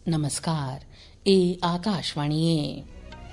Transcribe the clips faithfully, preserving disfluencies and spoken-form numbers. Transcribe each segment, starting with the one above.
नमस्कार, ए आकाशवाणी है।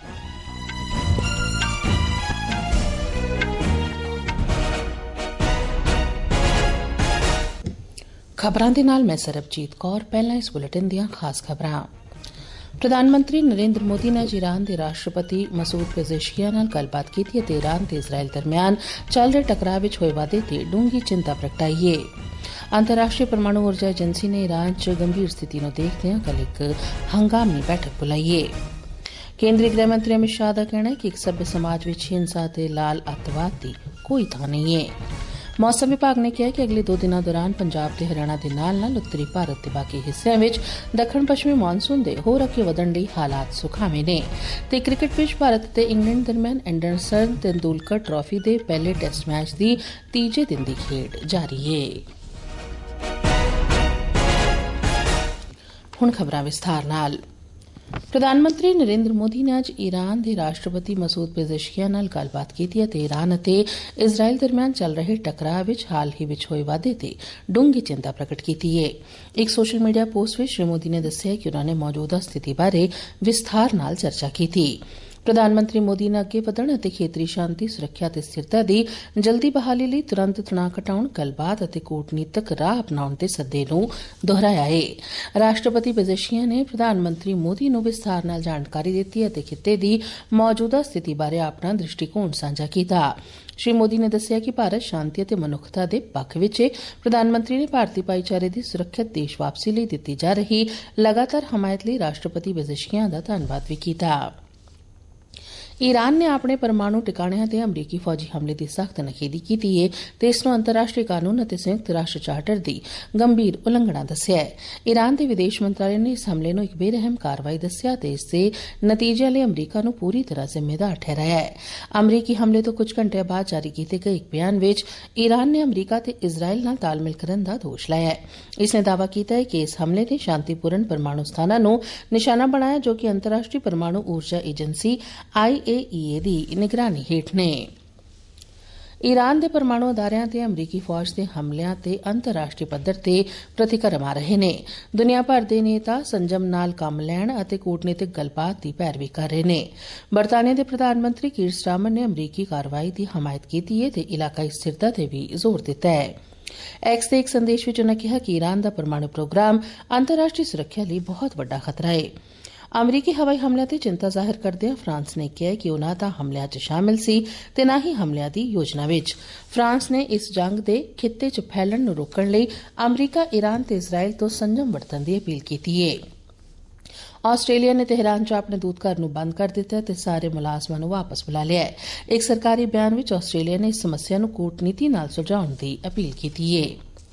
खबरां दे नाल मैं सरबजीत कौर। पहला इस बुलेटिन दियां खास खबरां। प्रधानमंत्री नरेंद्र मोदी ने ईरान के राष्ट्रपति मसूद पेजेशिकियान नाल गलबात कीती ते ईरान ते इजराइल दरमियान चल रहे टकराव विच होए वाधे ते डूंगी चिंता प्रगटाई है। अंतर्राष्ट्रीय परमाणु ऊर्जा एजेंसी ने ईरान च गंभीर स्थिति नूं देखदे कल एक हंगामी बैठक बुलाई है। केंद्रीय गृह मंत्री अमित शाह का कहना है कि एक सभ्य समाज विच हिंसा ते लाल अतवाद की कोई थां नहीं है। मौसम विभाग ने कहा कि अगले दो दिनों दौरान पंजाब ते हरियाणा दे नाल नाल उत्तरी भारत के बाकी हिस्सों में दक्षिण पश्चिमी मानसून के होर अगे वधण लई हालात सुखावे ने। ते क्रिकेट विच भारत ते इंग्लैंड दरमियान एंडरसन तेंदुलकर ट्रॉफी के पहले टेस्ट मैच की तीजे दिन की खेड जारी है। हुण खबरां विस्तार नाल। प्रधानमंत्री नरेंद्र मोदी ने अज ईरान के राष्ट्रपति मसूद पेजेशिकियान नाल गलबात कीती ते ईरान अते इजराइल दरमियान चल रहे टकराव विच हाल ही विच होए वाधे ते डूंगी चिंता प्रकट की है। एक सोशल मीडिया पोस्ट में श्री मोदी ने दस्सिया कि उन्होंने मौजूदा स्थिति बारे विस्तार नाल चर्चा की। प्रधानमंत्री मोदी ने अगे वधण अते खेतरी शांति सुरक्षा ते स्थिरता दी जल्दी बहाली लई तुरंत तनाव घटाउण गलबात अते कूटनीतिक राह अपनाउण दे सद्दे नूं दोहराया है। राष्ट्रपति पेजेशिकियान ने प्रधानमंत्री मोदी नूं विस्तार नाल जानकारी दित्ती अते खित्ते दी मौजूदा स्थिति बारे अपना दृष्टिकोण सांझा कीता। श्री मोदी ने दस्सिया कि भारत शांति अते मनुखता दे पक्ष विच है। प्रधानमंत्री ने भारतीय भाईचारे दी सुरक्षित देश वापसी लई दित्ती जा रही लगातार हमायत लई राष्ट्रपति पेजेशिकियान दा धन्नवाद भी कीता। ईरान ने अपने परमाणु टिकाणियां ते अमरीकी फौजी हमले की सख्त नखेदी की है ते इस नूं अंतर्राष्ट्रीय कानून अते संयुक्त राष्ट्र चार्टर की गंभीर उलंघना दस्सिया है। ईरान के विदेश मंत्रालय ने इस हमले नूं एक बेरहम कार्रवाई दस्सिया ते इस दे नतीजे लई अमरीका नूं पूरी तरह जिम्मेदार ठहराया है। अमरीकी हमले तो कुछ घंटे बाद जारी किए गए एक बयान विच ईरान ने अमरीका ते इजराइल नाल तालमेल करन दा दोष लाया है। इसने दावा किया है कि इस हमले ने शांतिपूर्ण परमाणु स्थानां नूं निशाना बनाया जो कि अंतर्राष्ट्रीय परमाणु ऊर्जा एजेंसी आई ए ई ए दी निगरानी हेठ ने। ईरान के परमाणु अदारियां ते अमरीकी फौज के हमलियां ते अंतर्राष्ट्रीय पद्धर ते प्रतिक्रम आ रहे ने। दुनिया भर के नेता संजम नाल कम लैण अते कूटनीतिक गलबात की पैरवी कर रहे ने। बरतानिया के प्रधानमंत्री कीर स्टारमर ने अमरीकी कार्रवाई की हमायत की है ते इलाकाई स्थिरता ते भी जोर दिता है। एक्स के एक संदेश में उन्होंने कहा कि ईरान का परमाणु प्रोग्राम अंतर्राष्ट्रीय सुरक्षा लिए बहुत बड़ा खतरा है। अमरीकी हवाई हमलिਆਂ ਤੇ चिंता ਜ਼ਾਹਿਰ ਕਰਦਿਆਂ फ्रांस ने कहा कि उन्हां दा हमलिਆਂ च शामिल सी ते ना ही हमलिਆਂ दी योजना विच। फ्रांस ने इस जंग दे खित्ते च फैलण नूं रोकण लई अमरीका, ईरान ते इजराइल तो संयम वरतण दी अपील कीती है। आस्ट्रेलिया ने तेहरान च अपने दूतघर नूं बंद कर दिता ते सारे मुलाजमां नूं वापस बुला लिया है। एक सरकारी बयान विच आस्ट्रेलिया ने इस समस्या नूं कूटनीति नाल सुलझाउण दी अपील कीती है।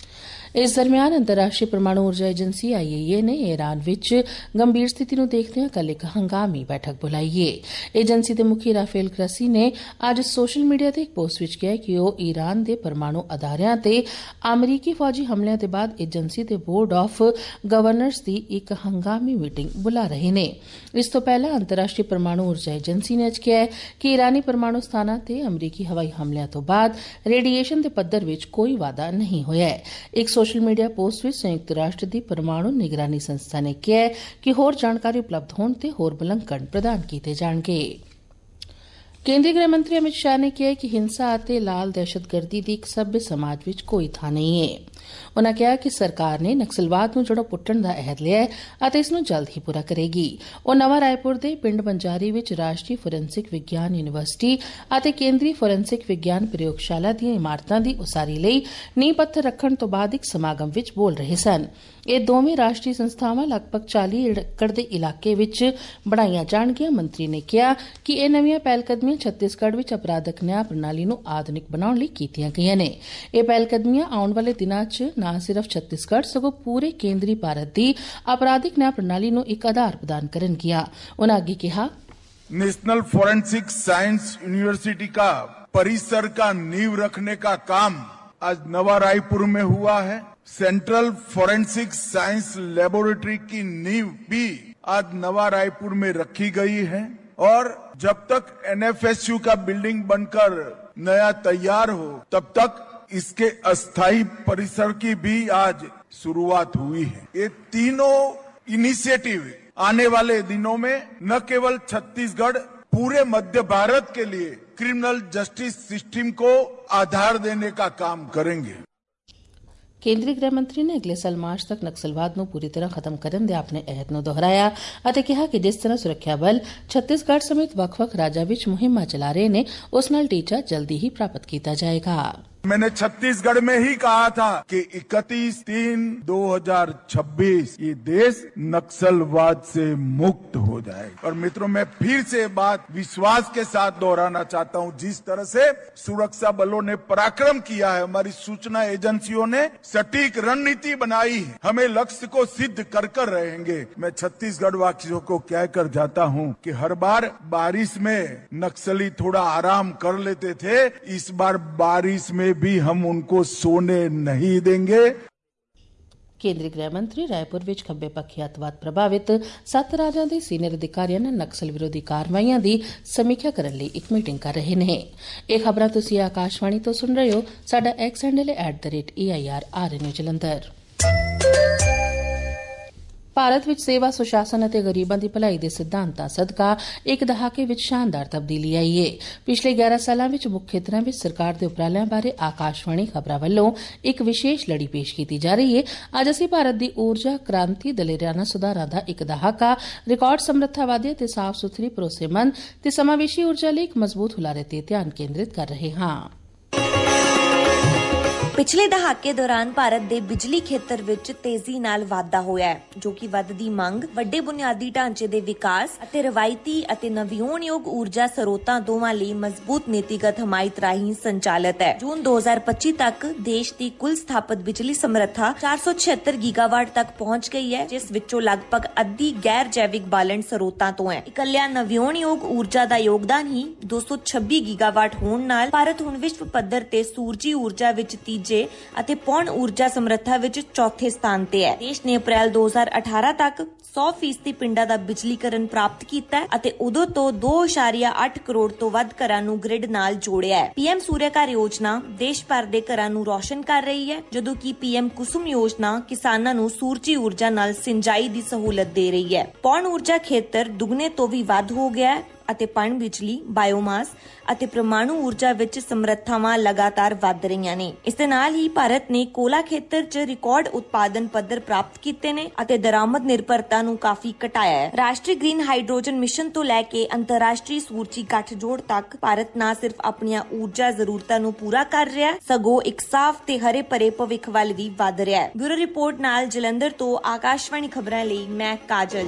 इस दरमियान अंतर्राष्ट्रीय परमाणु ऊर्जा एजेंसी आई ए ई ए ने ईरान विच गंभीर स्थिति नूं देखदे कल एक हंगामी बैठक बुलाई है। एजेंसी के मुखी राफेल ग्रस्सी ने अज सोशल मीडिया ते एक पोस्ट विच कहा कि वह ईरान के परमाणु अदारियां ते अमरीकी फौजी हमलिਆਂ के बाद एजेंसी के बोर्ड ऑफ गवर्नर्स की एक हंगामी मीटिंग बुला रहे ने। इस तो पहला अंतर्राष्ट्रीय परमाणु ऊर्जा एजेंसी ने अज कहा है कि ईरानी परमाणु स्थानां ते अमरीकी हवाई हमलिਆਂ तो बाद रेडिएशन के पद्धर विच कोई वाधा नहीं होया है। एक सोशल मीडिया पोस्ट में संयुक्त राष्ट्र की परमाणु निगरानी संस्था ने कहा है कि होर जानकारी उपलब्ध होने ते होर मुलंकन प्रदान किए जाएंगे। केंद्रीय गृह मंत्री अमित शाह ने कहा कि हिंसा अते लाल दहशतगर्दी की एक सभ्य समाज विच कोई थां नहीं है। उन्होंने कहा कि सरकार ने नक्सलवाद नूं जड़ों पुट्टण दा अहद लिया है अते इस नूं जल्द ही पूरा करेगी। वह नवा रायपुर के पिंड बंजारी विच राष्ट्रीय फोरेंसिक विज्ञान यूनीवर्सिटी अते केंद्रीय फोरेंसिक विज्ञान प्रयोगशाला दी इमारतां दी उसारी लई नींह पत्थर रखण तो बाद एक समागम विच बोल रहे सन। ये दोवें राष्ट्रीय संस्थावां लगभग चाली एकड़ के इलाके विच बनाईयां जाणगियां। मंत्री ने कहा कि ये नवीं पहलकदमियां छत्तीसगढ़ विच अपराधक न्याय प्रणाली नूं आधुनिक बनाउण लई कीतीआं गईआं ने। ये पहलकदमियां आउण वाले दिनां च न सिर्फ छत्तीसगढ़ सगों पूरे केंद्रीय भारत की अपराधिक न्याय प्रणाली नूं एक आधार प्रदान करनगियां। उन्होंने आगे कहा, नेशनल फोरेंसिक साइंस यूनिवर्सिटी का परिसर का नींव रखने का काम आज नवा रायपुर में हुआ है। सेंट्रल फोरेंसिक साइंस लेबोरेटरी की नींव भी आज नवा रायपुर में रखी गई है और जब तक एन एफ एस यू का बिल्डिंग बनकर नया तैयार हो तब तक इसके अस्थायी परिसर की भी आज शुरुआत हुई है। ये तीनों इनिशिएटिव आने वाले दिनों में न केवल छत्तीसगढ़, पूरे मध्य भारत के लिए क्रिमिनल जस्टिस सिस्टम को आधार देने का काम करेंगे। ਕੇਂਦਰੀ ਗ੍ਰਹਿ ਮੰਤਰੀ ਨੇ ਅਗਲੇ ਸਾਲ ਮਾਰਚ ਤੱਕ ਨਕਸਲਵਾਦ ਨੂੰ ਪੂਰੀ ਤਰ੍ਹਾਂ ਖਤਮ ਕਰਨ ਦੇ ਆਪਣੇ ਅਹਿਦ ਨੂੰ ਦੁਹਰਾਇਆ ਅਤੇ ਕਿਹਾ ਕਿ ਜਿਸ ਤਰ੍ਹਾਂ ਸੁਰੱਖਿਆ ਬਲ ਛੱਤੀਸਗੜ੍ਹ ਸਮੇਤ ਵੱਖ-ਵੱਖ ਰਾਜਾਂ ਵਿੱਚ ਮੁਹਿੰਮਾਂ ਚਲਾ ਰਹੇ ਨੇ ਉਸ ਨਾਲ ਟੀਚਾ ਜਲਦੀ ਹੀ ਪ੍ਰਾਪਤ ਕੀਤਾ ਜਾਏਗਾ। मैंने छत्तीसगढ़ में ही कहा था कि इकतीस तीन दो हजार छब्बीस ये देश नक्सलवाद से मुक्त हो जाए। और मित्रों, मैं फिर से बात विश्वास के साथ दोहराना चाहता हूं, जिस तरह से सुरक्षा बलों ने पराक्रम किया है, हमारी सूचना एजेंसियों ने सटीक रणनीति बनाई है, हमें लक्ष्य को सिद्ध कर कर रहेंगे। मैं छत्तीसगढ़ वासियों को कहकर जाता हूं कि हर बार बारिश में नक्सली थोड़ा आराम कर लेते थे, इस बार बारिश में भी हम उनको सोने नहीं देंगे। ਕੇਂਦਰੀ ਗ੍ਰਹਿ ਮੰਤਰੀ ਰਾਏਪੁਰ ਵਿੱਚ ਖੱਬੇ ਪੱਖੀ ਅੱਤਵਾਦ ਪ੍ਰਭਾਵਿਤ ਸੱਤ ਰਾਜਾਂ ਦੇ ਸੀਨੀਅਰ ਅਧਿਕਾਰੀਆਂ ਨਾਲ ਨਕਸਲ ਵਿਰੋਧੀ ਕਾਰਵਾਈਆਂ ਦੀ ਸਮੀਖਿਆ ਕਰਨ ਲਈ ਇੱਕ ਮੀਟਿੰਗ ਕਰ ਰਹੇ ਨੇ। ਇਹ ਖਬਰਾਂ ਤੁਸੀਂ ਆਕਾਸ਼ਵਾਣੀ ਤੋਂ ਸੁਣ ਰਹੇ ਹੋ। ਸਾਡਾ ਐਕਸ ਹੈਂਡਲ ਹੈ at the rate A I R R N U Jalandhar. Bharat ਵਿੱਚ ਸੇਵਾ, ਸੁਸ਼ਾਸਨ ਅਤੇ ਗਰੀਬਾਂ ਦੀ ਭਲਾਈ ਦੇ ਸਿਧਾਂਤਾਂ ਸਦਕਾ ਇੱਕ ਦਹਾਕੇ ਵਿੱਚ ਸ਼ਾਨਦਾਰ ਤਬਦੀਲੀ ਆਈ ਏ। ਪਿਛਲੇ ਗਿਆਰਾਂ ਸਾਲਾਂ ਵਿੱਚ ਮੁੱਖ ਖੇਤਰਾਂ ਵਿੱਚ ਸਰਕਾਰ ਦੇ ਉਪਰਾਲਿਆਂ ਬਾਰੇ ਆਕਾਸ਼ਵਾਣੀ ਖਬਰਾਂ ਵੱਲੋਂ ਇੱਕ ਵਿਸ਼ੇਸ਼ ਲੜੀ ਪੇਸ਼ ਕੀਤੀ ਜਾ ਰਹੀ ਏ। ਅੱਜ ਅਸੀਂ ਭਾਰਤ ਦੀ ਊਰਜਾ ਕ੍ਰਾਂਤੀ, ਦਲੇਰਾਨਾ ਸੁਧਾਰਾਂ ਦਾ ਇੱਕ ਦਹਾਕਾ, ਰਿਕਾਰਡ ਸਮਰੱਥਾ ਵਾਧੇ ਅਤੇ ਸਾਫ਼ ਸੁਥਰੀ, ਭਰੋਸੇਮੰਦ ਤੇ ਸਮਾਵੇਸ਼ੀ ਊਰਜਾ ਲਈ ਇੱਕ ਮਜ਼ਬੂਤ ਹੁਲਾਰੇ ਤੇ ਧਿਆਨ ਕੇਂਦਰਿਤ ਕਰ ਰਹੇ ਹਾਂ। ਪਿਛਲੇ ਦਹਾਕੇ ਦੌਰਾਨ ਭਾਰਤ ਦੇ ਬਿਜਲੀ ਖੇਤਰ ਵਿੱਚ ਤੇਜ਼ੀ ਨਾਲ ਵਾਧਾ ਹੋਇਆ ਹੈ, ਜੋ ਕਿ ਵੱਧਦੀ ਮੰਗ, ਵੱਡੇ ਬੁਨਿਆਦੀ ਢਾਂਚੇ ਦੇ ਵਿਕਾਸ ਅਤੇ ਰਵਾਇਤੀ ਅਤੇ ਨਵਿਆਉਣਯੋਗ ਊਰਜਾ ਸਰੋਤਾਂ ਦੋਵਾਂ ਲਈ ਮਜ਼ਬੂਤ ਨੀਤੀਗਤ ਹਮਾਇਤ ਰਾਹੀਂ ਸੰਚਾਲਿਤ ਹੈ। ਜੂਨ ਦੋ ਹਜ਼ਾਰ ਪੱਚੀ ਤੱਕ ਦੇਸ਼ ਦੀ ਕੁੱਲ ਸਥਾਪਿਤ ਬਿਜਲੀ ਸਮਰੱਥਾ ਚਾਰ ਸੌ ਛਿਅੱਤਰ ਗੀਗਾਵਾਟ ਤੱਕ ਪਹੁੰਚ ਗਈ ਹੈ, ਜਿਸ ਵਿੱਚੋਂ ਲਗਭਗ ਅੱਧੀ ਗੈਰ ਜੈਵਿਕ ਬਾਲਣ ਸਰੋਤਾਂ ਤੋਂ ਹੈ। ਇਕੱਲਿਆਂ ਨਵਿਆਉਣਯੋਗ ਊਰਜਾ ਦਾ ਯੋਗਦਾਨ ਹੀ ਦੋ ਸੌ ਛੱਬੀ ਗੀਗਾਵਾਟ ਹੋਣ ਨਾਲ ਭਾਰਤ ਹੁਣ ਵਿਸ਼ਵ ਪੱਧਰ ਤੇ ਸੂਰਜੀ ਊਰਜਾ ਵਿੱਚ ਤੀਜੇ ਅਤੇ ਪੌਣ ਊਰਜਾ ਸਮਰੱਥਾ ਵਿੱਚ ਚੌਥੇ ਸਥਾਨ ਤੇ ਹੈ। ਦੇਸ਼ ਨੇ ਅਪ੍ਰੈਲ ਦੋ ਹਜ਼ਾਰ ਅਠਾਰਾਂ ਤੱਕ ਸੌ ਫੀਸਦੀ ਪਿੰਡਾਂ ਦਾ ਬਿਜਲੀਕਰਨ ਪ੍ਰਾਪਤ ਕੀਤਾ ਹੈ ਅਤੇ ਉਦੋਂ ਤੋਂ ਦੋ ਦਸ਼ਮਲਵ ਅੱਠ ਕਰੋੜ ਤੋਂ ਵੱਧ ਘਰਾਂ ਨੂੰ ਗ੍ਰਿਡ ਨਾਲ ਜੋੜਿਆ ਹੈ। ਪੀਐਮ ਸੂਰਿਆ ਘਰ ਯੋਜਨਾ ਦੇਸ਼ ਭਰ ਦੇ ਘਰਾਂ ਨੂੰ ਰੋਸ਼ਨ ਕਰ ਰਹੀ ਹੈ, ਜਦੋਂ ਕਿ ਪੀਐਮ ਕੁਸੁਮ ਯੋਜਨਾ ਕਿਸਾਨਾਂ ਨੂੰ ਸੂਰਜੀ ਊਰਜਾ ਨਾਲ ਸਿੰਜਾਈ ਦੀ ਸਹੂਲਤ ਦੇ ਰਹੀ ਹੈ। ਪੌਣ ਊਰਜਾ ਖੇਤਰ ਦੁੱਗਣੇ ਤੋਂ ਵੀ ਵੱਧ ਹੋ ਗਿਆ ਹੈ ਅਤੇ ਪਣ ਬਿਜਲੀ, ਬਾਇਓਮਾਸ ਅਤੇ ਪ੍ਰਮਾਣੂ ਊਰਜਾ ਵਿੱਚ ਸਮਰੱਥਾਵਾਂ ਲਗਾਤਾਰ ਵਧ ਰਹੀਆਂ ਨੇ। ਇਸ ਦੇ ਨਾਲ ਹੀ ਭਾਰਤ ਨੇ ਕੋਲਾ ਖੇਤਰ 'ਚ ਰਿਕਾਰਡ ਉਤਪਾਦਨ ਪੱਧਰ ਪ੍ਰਾਪਤ ਕੀਤੇ ਨੇ ਅਤੇ ਦਰਾਮਦ ਨਿਰਭਰਤਾ ਨੂੰ ਕਾਫੀ ਘਟਾਇਆ ਹੈ। ਰਾਸ਼ਟਰੀ ਗ੍ਰੀਨ ਹਾਈਡਰੋਜਨ ਮਿਸ਼ਨ ਤੋਂ ਲੈ ਕੇ ਅੰਤਰਰਾਸ਼ਟਰੀ ਸੂਰਜੀ ਗੱਠਜੋੜ ਤੱਕ ਭਾਰਤ ਨਾ ਸਿਰਫ ਆਪਣੀਆਂ ਊਰਜਾ ਜ਼ਰੂਰਤਾਂ ਨੂੰ ਪੂਰਾ ਕਰ ਰਿਹਾ ਹੈ, ਸਗੋਂ ਇੱਕ ਸਾਫ਼ ਤੇ ਹਰੇ ਭਰੇ ਭਵਿੱਖ ਵੱਲ ਵੀ ਵਧ ਰਿਹਾ ਹੈ। ਬਿਊਰੋ ਰਿਪੋਰਟ ਨਾਲ ਜਲੰਧਰ ਤੋਂ ਆਕਾਸ਼ਵਾਣੀ ਖਬਰਾਂ ਲਈ ਮੈਂ ਕਾਜਲ।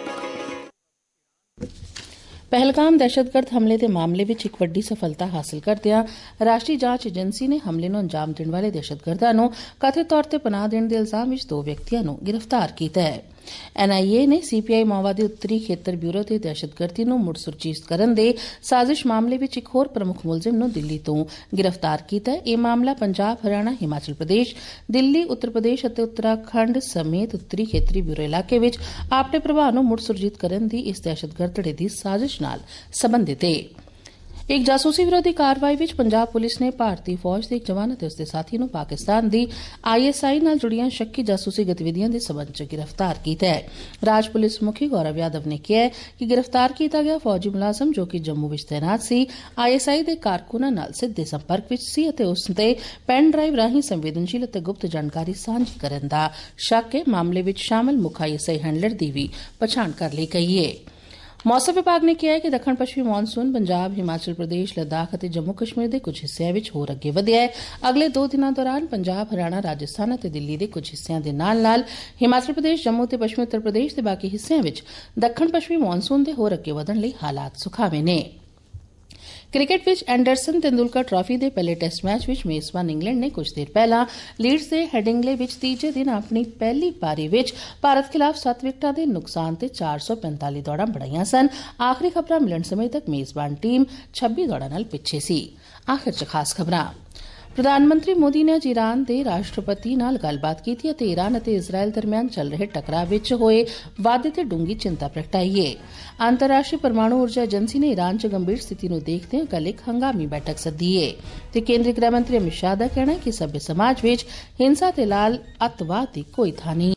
ਪਹਿਲਗਾਮ ਦਹਿਸ਼ਤਗਰਦ ਹਮਲੇ ਦੇ ਮਾਮਲੇ ਵਿੱਚ ਇੱਕ ਵੱਡੀ ਸਫਲਤਾ ਹਾਸਲ ਕਰਦਿਆਂ ਰਾਸ਼ਟਰੀ ਜਾਂਚ ਏਜੰਸੀ ਨੇ ਹਮਲੇ ਨੂੰ ਅੰਜਾਮ ਦੇਣ ਵਾਲੇ ਦਹਿਸ਼ਤਗਰਦਾਂ ਨੂੰ ਕਥਿਤ ਤੌਰ ਤੇ ਪਨਾਹ ਦੇਣ ਦੇ ਇਲਜ਼ਾਮ ਵਿੱਚ ਦੋ ਵਿਅਕਤੀਆਂ ਨੂੰ ਗ੍ਰਿਫਤਾਰ ਕੀਤਾ ਹੈ। ਐਨ ਆਈ ਏ ਨੇ ਸੀ ਪੀ ਆਈ ਮਾਓਵਾਦੀ ਉੱਤਰੀ ਖੇਤਰ ਬਿਊਰੋ ਤੇ ਦਹਿਸ਼ਤਗਰਦੀ ਨੂੰ ਮੁੜ ਸੁਰਜੀਤ ਕਰਨ ਦੇ ਸਾਜ਼ਿਸ਼ ਮਾਮਲੇ ਵਿੱਚ ਇੱਕ ਹੋਰ ਪ੍ਰਮੁੱਖ ਮੁਲਜ਼ਮ ਨੂੰ ਦਿੱਲੀ ਤੋਂ ਗ੍ਰਿਫਤਾਰ ਕੀਤਾ ਹੈ। ਇਹ ਮਾਮਲਾ ਪੰਜਾਬ, ਹਰਿਆਣਾ, ਹਿਮਾਚਲ ਪ੍ਰਦੇਸ਼, ਦਿੱਲੀ, ਉੱਤਰ ਪ੍ਰਦੇਸ਼ ਅਤੇ ਉੱਤਰਾਖੰਡ ਸਮੇਤ ਉੱਤਰੀ ਖੇਤਰੀ ਬਿਊਰੋ ਇਲਾਕੇ ਵਿੱਚ ਆਪਣੇ ਪ੍ਰਭਾਵ ਨੂੰ ਮੁੜ ਸੁਰਜੀਤ ਕਰਨ ਦੀ ਇਸ ਦਹਿਸ਼ਤਗਰਦ ਧੜੇ ਦੀ ਸਾਜ਼ਿਸ਼ ਨਾਲ ਸਬੰਧਿਤ ਹੈ। ਇੱਕ ਜਾਸੂਸੀ ਵਿਰੋਧੀ ਕਾਰਵਾਈ ਵਿੱਚ ਪੰਜਾਬ ਪੁਲਿਸ ਨੇ ਭਾਰਤੀ ਫੌਜ ਦੇ ਇੱਕ ਜਵਾਨ ਅਤੇ ਉਸਦੇ ਸਾਥੀ ਨੂੰ ਪਾਕਿਸਤਾਨ ਦੀ ਆਈ ਐਸ ਆਈ ਨਾਲ ਜੁੜੀਆਂ ਸ਼ੱਕੀ ਜਾਸੂਸੀ ਗਤੀਵਿਧੀਆਂ ਦੇ ਸਬੰਧ ਚ ਗ੍ਰਿਫਤਾਰ ਕੀਤਾ ਹੈ। ਰਾਜ ਪੁਲਿਸ ਮੁਖੀ ਗੌਰਵ ਯਾਦਵ ਨੇ ਕਿਹਾ ਕਿ ਗ੍ਰਿਫਤਾਰ ਕੀਤਾ ਗਿਆ ਫੌਜੀ ਮੁਲਾਜ਼ਮ, ਜੋ ਕਿ ਜੰਮੂ ਵਿੱਚ ਤੈਨਾਤ ਸੀ, ਆਈ ਐਸ ਆਈ ਦੇ ਕਾਰਕੁਨਾਂ ਨਾਲ ਸਿੱਧੇ ਸੰਪਰਕ ਵਿੱਚ ਸੀ ਅਤੇ ਉਸ ਤੇ ਪੈਨ ਡਰਾਈਵ ਰਾਹੀਂ ਸੰਵੇਦਨਸ਼ੀਲ ਅਤੇ ਗੁਪਤ ਜਾਣਕਾਰੀ ਸਾਂਝੀ ਕਰਨ ਦਾ ਸ਼ੱਕ ਹੈ। ਮਾਮਲੇ ਵਿੱਚ ਸ਼ਾਮਲ ਮੁੱਖ ਆਈ ਐਸ ਆਈ ਹੈਂਡਲਰ ਦੀ ਵੀ ਪਛਾਣ ਕਰ ਲਈ ਗਈ ਹੈ। ਮੌਸਮ ਵਿਭਾਗ ਨੇ ਕਿਹਾ ਹੈ ਕਿ ਦੱਖਣ ਪੱਛਮੀ ਮੌਨਸੂਨ ਪੰਜਾਬ, ਹਿਮਾਚਲ ਪ੍ਰਦੇਸ਼, ਲੱਦਾਖ ਅਤੇ ਜੰਮੂ ਕਸ਼ਮੀਰ ਦੇ ਕੁਝ ਹਿੱਸਿਆਂ ਵਿੱਚ ਹੋਰ ਅੱਗੇ ਵਧਿਆ ਹੈ। ਅਗਲੇ ਦੋ ਦਿਨਾਂ ਦੌਰਾਨ ਪੰਜਾਬ, ਹਰਿਆਣਾ, ਰਾਜਸਥਾਨ ਅਤੇ ਦਿੱਲੀ ਦੇ ਕੁਝ ਹਿੱਸਿਆਂ ਦੇ ਨਾਲ-ਨਾਲ ਹਿਮਾਚਲ ਪ੍ਰਦੇਸ਼, ਜੰਮੂ ਅਤੇ ਪੱਛਮੀ ਉੱਤਰ ਪ੍ਰਦੇਸ਼ ਦੇ ਬਾਕੀ ਹਿੱਸਿਆਂ ਵਿੱਚ ਦੱਖਣ ਪੱਛਮੀ ਮੌਨਸੂਨ ਦੇ ਹੋਰ ਅੱਗੇ ਵਧਣ ਲਈ ਹਾਲਾਤ ਸੁਖਾਵੇਂ ਨੇ। ਕ੍ਰਿਕਟ ਵਿੱਚ ਐਂਡਰਸਨ ਤੇਂਦੁਲਕਰ ਟਰਾਫੀ ਦੇ ਪਹਿਲੇ ਟੈਸਟ ਮੈਚ ਵਿੱਚ ਮੇਜ਼ਬਾਨ ਇੰਗਲੈਂਡ ਨੇ ਕੁਝ ਦੇਰ ਪਹਿਲਾਂ ਲੀਡਸ ਦੇ ਹੈਡਿੰਗਲੇ ਵਿੱਚ ਤੀਜੇ ਦਿਨ ਆਪਣੀ ਪਹਿਲੀ ਪਾਰੀ ਵਿੱਚ ਭਾਰਤ ਖਿਲਾਫ ਸੱਤ ਵਿਕਟਾਂ ਦੇ ਨੁਕਸਾਨ ਤੇ ਚਾਰ ਸੌ ਪੈਂਤਾਲੀ ਦੌੜਾਂ ਬਣਾਈਆਂ ਸਨ। ਆਖਰੀ ਖਬਰਾਂ ਮਿਲਣ ਸਮੇਂ ਤੱਕ ਮੇਜ਼ਬਾਨ ਟੀਮ ਛੱਬੀ ਦੌੜਾਂ ਨਾਲ ਪਿੱਛੇ ਸੀ। ਆਖਿਰ ਚ ਖਾਸ ਖਬਰਾਂ। ਪ੍ਰਧਾਨ ਮੰਤਰੀ ਮੋਦੀ ਨੇ ਅੱਜ ਈਰਾਨ ਦੇ ਰਾਸ਼ਟਰਪਤੀ ਨਾਲ ਗੱਲਬਾਤ ਕੀਤੀ ਅਤੇ ਈਰਾਨ ਅਤੇ ਇਜ਼ਰਾਈਲ ਦਰਮਿਆਨ ਚੱਲ ਰਹੇ ਟਕਰਾਅ ਵਿੱਚ ਹੋਏ ਵਾਧੇ ਤੇ ਡੂੰਘੀ ਚਿੰਤਾ ਪ੍ਰਗਟਾਈ ਹੈ। ਅੰਤਰਰਾਸ਼ਟਰੀ ਪਰਮਾਣੂ ਊਰਜਾ ਏਜੰਸੀ ਨੇ ਈਰਾਨ ਚ ਗੰਭੀਰ ਸਥਿਤੀ ਨੂੰ ਦੇਖਦਿਆਂ ਕੱਲ੍ਹ ਇੱਕ ਹੰਗਾਮੀ ਬੈਠਕ ਸੱਦੀ ਹੈ ਤੇ ਕੇਂਦਰੀ ਗ੍ਰਹਿ ਮੰਤਰੀ ਅਮਿਤ ਸ਼ਾਹ ਦਾ ਕਹਿਣਾ ਹੈ ਕਿ ਸਭਿਅ ਸਮਾਜ ਵਿੱਚ ਹਿੰਸਾ ਤੇ ਲਾਲ ਅੱਤਵਾਦ ਦੀ ਕੋਈ ਥਾਂ ਨਹੀਂ।